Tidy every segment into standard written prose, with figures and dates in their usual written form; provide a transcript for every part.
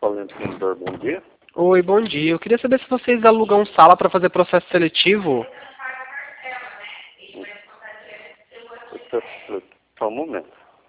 Valentino, bom dia. Oi, bom dia. Eu queria saber se vocês alugam sala para fazer processo seletivo. Só um momento.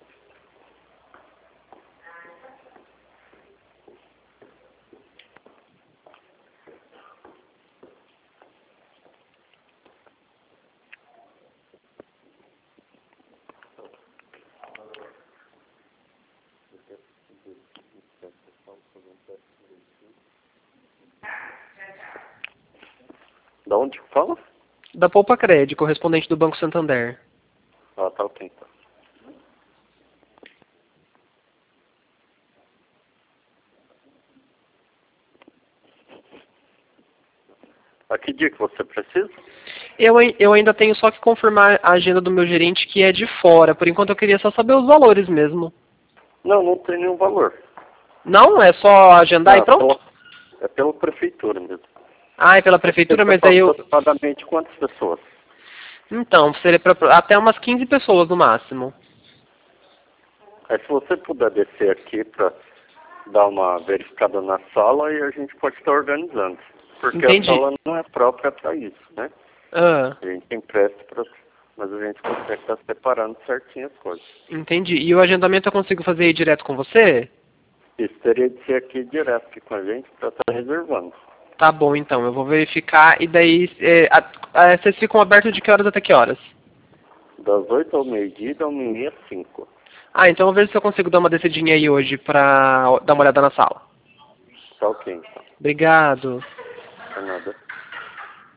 Da onde que fala? Da Poupa Cred, correspondente do Banco Santander. Ah, tá ok, então. A que dia que você precisa? Eu ainda tenho só que confirmar a agenda do meu gerente, que é de fora. Por enquanto eu queria só saber os valores mesmo. Não tem nenhum valor. Não? É só agendar e pronto? É pela prefeitura mesmo. Ah, é pela prefeitura, mas aí eu... Aproximadamente quantas pessoas? Então, seria até umas 15 pessoas no máximo. Aí se você puder descer aqui para dar uma verificada na sala e a gente pode estar organizando. Porque Entendi. a sala não é própria para isso, né? Ah, A gente empresta, mas a gente consegue estar separando certinho as coisas. entendi. E o agendamento eu consigo fazer aí direto com você? Isso teria de ser aqui direto aqui com a gente para estar reservando. Tá bom, então. Eu vou verificar e daí... vocês ficam abertos de que horas até que horas? Das 8 ao meio-dia e da 1h30 às 5. Ah, então eu vou ver se eu consigo dar uma descidinha aí hoje pra dar uma olhada na sala. Tá ok, então. Obrigado. Não é nada.